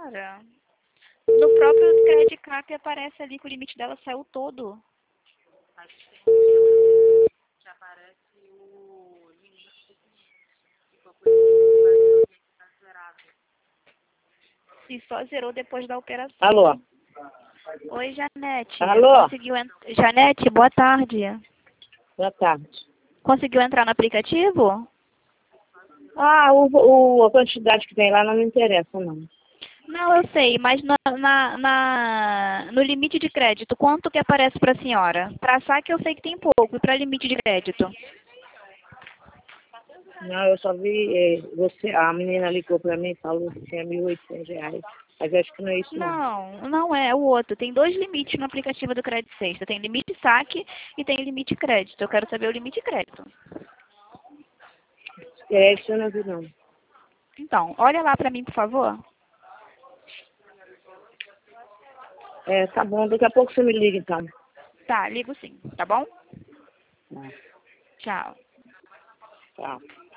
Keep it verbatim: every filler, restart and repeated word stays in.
senhora. No próprio Credit Cap aparece ali que o limite dela saiu todo. Mas tem um que aparece o limite que foi por isso que está zerado. E só zerou depois da operação. Alô? Oi, Janete. Alô? Conseguiu en... Janete, boa tarde. Boa tarde. Conseguiu entrar no aplicativo? Ah, o, o, a quantidade que tem lá não me interessa, não. Não, eu sei, mas na, na, na- no limite de crédito, quanto que aparece para a senhora? Para saque eu sei que tem pouco, e para limite de crédito? Não, eu só vi, eh, você, a menina ligou pra mim e falou que tinha mil e oitocentos reais. Mas eu acho que não é isso, não. Não, não é, é o outro. Tem dois limites no aplicativo do Crédito Sexta. Tem limite saque e tem limite crédito. Eu quero saber o limite crédito. Crédito eu não vi, não. Então, olha lá para mim, por favor. É, tá bom, daqui a pouco você me liga, então. Tá, ligo sim, tá bom? Tá, Tchau. tchau.